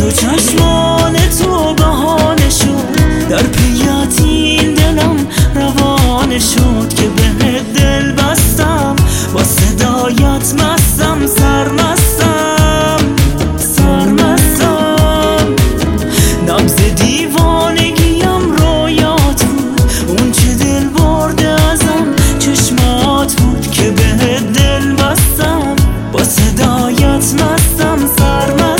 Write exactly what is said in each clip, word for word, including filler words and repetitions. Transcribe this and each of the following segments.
دو چشمان تو بهانه شد، در پیت این دلم روانه شد که به دل بستم، با صدایت مستم، سرمستم سرمستم. نبض دیوانگیم رویات بود، اون چه دل برده ازم چشمات بود که به دل بستم، با صدایت مستم، سرمستم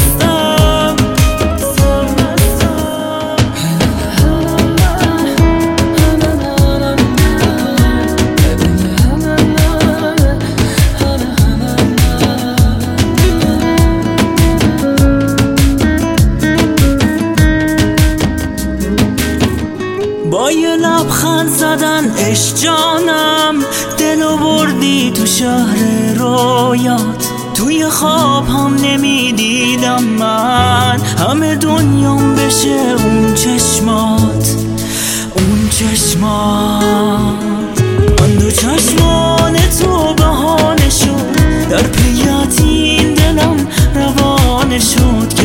با یه لبخند زدن عشق جانم، دلو بردی تو شهر رویات. توی خواب هم نمیدیدم من همه دنیام بشه اون چشمات، اون چشمات. من دو چشمان تو بهانه شد، در پیت این دلم روانه شد